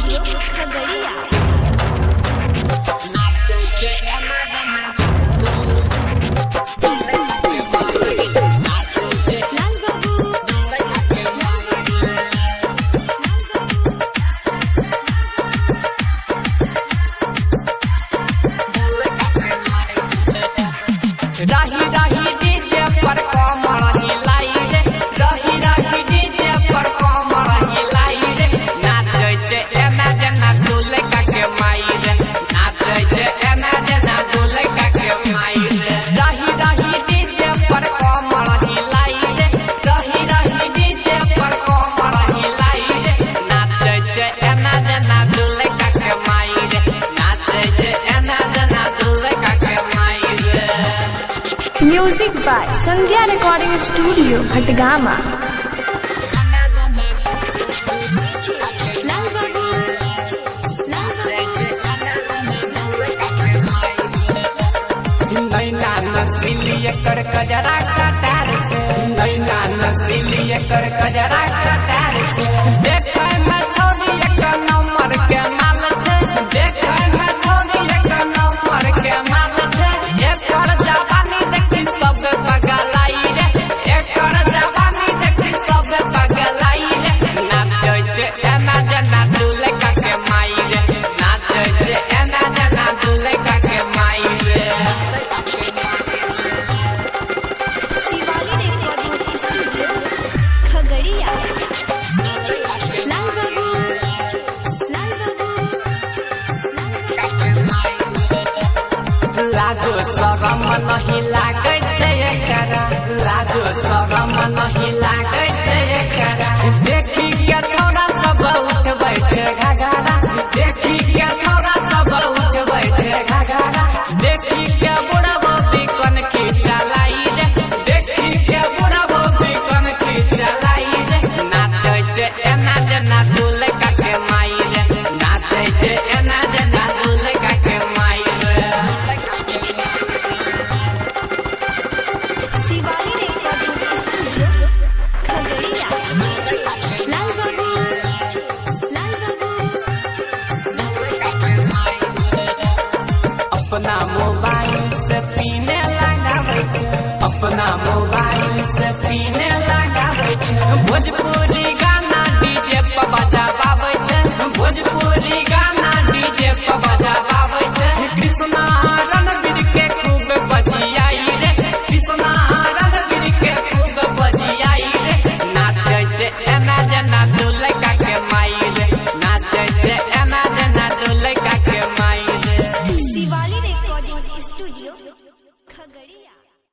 Studio Khagaria. राही राही DJ पर कमर हिलाई रे, राही राही डीजे पर कमर हिलाई रे, नाचै छै एना जेना दुलै के माई रे, नाचै छै एना जेना दुलै के माई रे। राही राही डीजे पर कमर हिलाई रे, राही राही डीजे पर कमर हिलाई रे, नाचै छै एना जेना दुलै के माई रे, नाचै छै एना जेना दुलै के माई रे। Music by Sandhya recording studio Hatgama. नैना नसीली एकर कजरा कटार छै, नैना नसीली एकर कजरा कटार छै, देखै में छोरी एक नंबर के माल छै, देखै में छोरी एक नंबर के माल छै, एकर जवानी देखी सब पगलाई रे, एकर जवानी देखी सब पगलाई रे, नाचै छै एना जेना दुलै के माई रे, नाचै छै एना जेना दुलै के माई रे। Shivali recording studio Khagaria. लाजो शरम नहीं लागै छै एकरा, लाजो शरम नहीं लागै छै एकरा, देखी के छोरा सब उठबै छै घाघरा, देखी के छोरा सब उठबै छै घाघरा, देखी के बुढ़बो बिकन की चलाई रे, देखी के बुढ़बो बिकन की चलाई रे, नाचै छै एना जेना दुलै के माई रे, नाचै छै एना जेना दुलै के माई रे। Shivali recording studio Khagaria. अपना मोबाइल से पीने लगाबै छै, अपना मोबाइल से पीने लगाबै छै, भोजपुरी गाना डीजे पर बजाबै छै, भोजपुरी गाना डीजे पर बजाबै छै, कृष्णा रणवीर के खूब बजियाई रे, कृष्णा रणवीर के खूब बजियाई रे, नाचै छै एना जेना दुलै के माई रे, नाचै छै एना जेना दुलै के माई रे। Shivali recording studio Khagaria.